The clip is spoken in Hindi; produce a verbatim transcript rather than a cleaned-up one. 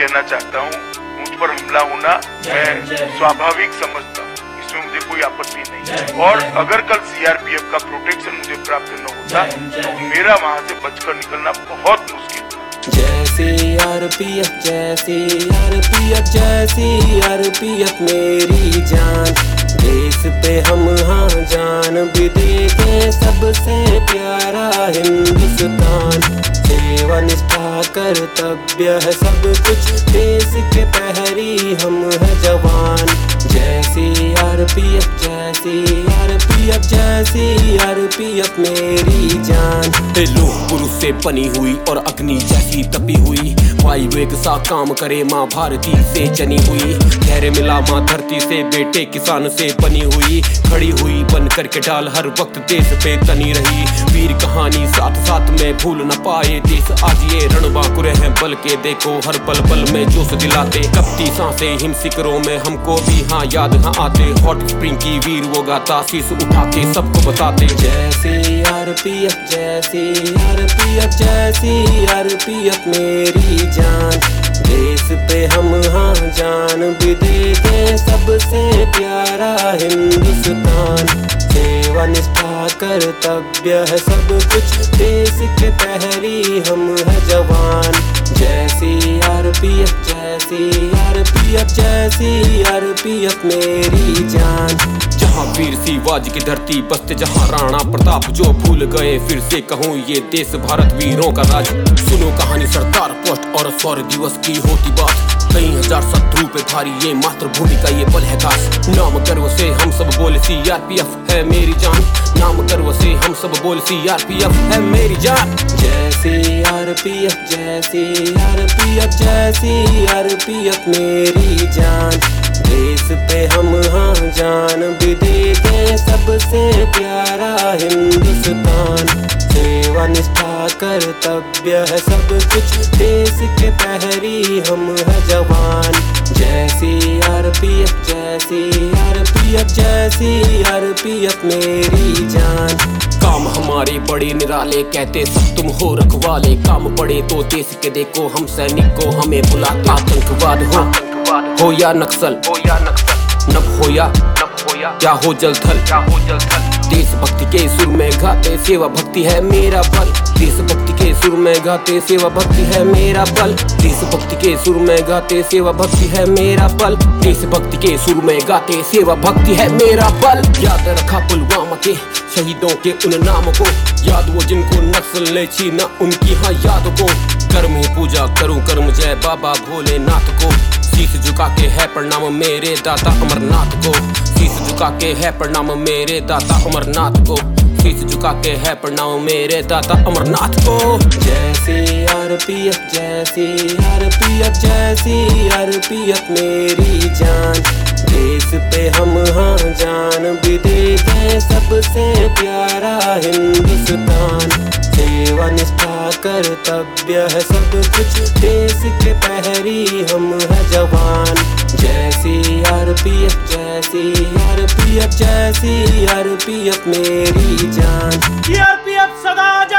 कहना चाहता हूँ, मुझ पर हमला होना मैं स्वाभाविक समझता हूँ, इसमें मुझे कोई आपत्ति नहीं है। और अगर कल सीआरपीएफ का प्रोटेक्शन मुझे प्राप्त न होता तो मेरा वहाँ से बचकर निकलना बहुत मुश्किल था। जय सीआरपीएफ, जय सीआरपीएफ, जय सीआरपीएफ मेरी जान, देश पे हम हाँ जान भी देते, सबसे प्यारा हिंदुस्तान, सेवा निष्ठा कर्तव्य है सब कुछ, देश के पहरी हम है जवान। जय सीआरपीएफ, जय सीआरपीएफ, जय सीआरपीएफ मेरी जान। लोह पुरुष से बनी हुई और अग्नि जैसी तपी हुई, वायुवेग सा काम करे माँ भारती से जनी हुई, धैर्य मिला माँ धरती से, बेटे किसान से बनी हुई, खड़ी हुई बन करके डाल हर वक्त देश पे तनी रही, वीर कहानी साथ साथ में भूल न पाए देश, आज ये रणबांकुर हैं बल के, देखो हर पल पल में जोश दिलाते, कपती सांसें हिम शिखरों में हमको भी हाँ याद हाँ आते, हॉट स्प्रिंग की वीर वो गाता, शीश उठा के सबको बताते। जय सीआरपीएफ, जय सीआरपीएफ, जय सीआरपीएफ मेरी जान, देश पे हम हाँ जान भी देते, सबसे प्यारा हिंदुस्तान, सेवा निष्ठा कर्तव्य है सब कुछ, देश के पहरी हम है जवान। जय सीआरपीएफ, जय सीआरपीएफ, जय सीआरपीएफ मेरी जान। जहाँ वीर शिवाजी की धरती बसते, जहाँ राणा प्रताप जो भूल गए, फिर से कहूँ ये देश भारत वीरों का राज, सुनो कहानी सरदार पोस्ट और शौर्य दिवस की होती बात, कई हजार शत्रु पे भारी ये मातृभूमि का ये बल है खास, नाम गर्व से हम सब बोले सीआरपीएफ है मेरी जान, नाम गर्व से हम सब बोले सीआरपीएफ है मेरी जान। जय सीआरपीएफ, जय सीआरपीएफ, जय सीआरपीएफ मेरी जान, देश पे हम हाँ जान भी देते, सबसे प्यारा हिंदुस्तान, सेवा निष्ठा कर्तव्य है सब कुछ, देश के पहरी हम है जवान। जय सीआरपीएफ, जय सीआरपीएफ, जय सीआरपीएफ मेरी जान। काम हमारे बड़े निराले, कहते सब तुम हो रखवाले, काम पड़े तो देश के देखो हम सैनिक को हमें बुलाते, आतंकवाद हो हो या नक्सल हो या नक्सल, नभ हो या नभ हो या क्या हो जल थल क्या हो जल थल, देशभक्ति के सुर में गाते, सेवा भक्ति है मेरा बल, देशभक्ति के सुर में गाते, सेवा भक्ति है मेरा बल, देशभक्ति के सुर में गाते, सेवा भक्ति है मेरा बल, देशभक्ति के सुर में गाते, सेवा भक्ति है मेरा बल। याद रखा पुलवामा के शहीदों के उन नामों को, याद वो जिनको नक्सल ने छीना उनकी हाँ याद को, कर्म ही पूजा करूं कर्म जय बाबा भोलेनाथ को, शीश झुका के है प्रणाम मेरे दाता अमरनाथ को, शीश झुका के है प्रणाम मेरे दाता अमरनाथ को, शीश झुका के है प्रणाम मेरे दाता अमरनाथ को। जय सीआरपीएफ, जय सीआरपीएफ, जय सीआरपीएफ मेरी जान, देश पे हम हाँ जान भी देते, सबसे प्यारा हिंदुस्तान, सेवा निष्ठा कर्तव्य है सब कुछ, देश के पहरी हम है जवान। जय सीआरपीएफ, जय सीआरपीएफ, जय सीआरपीएफ मेरी जान। सीआरपीएफ सदा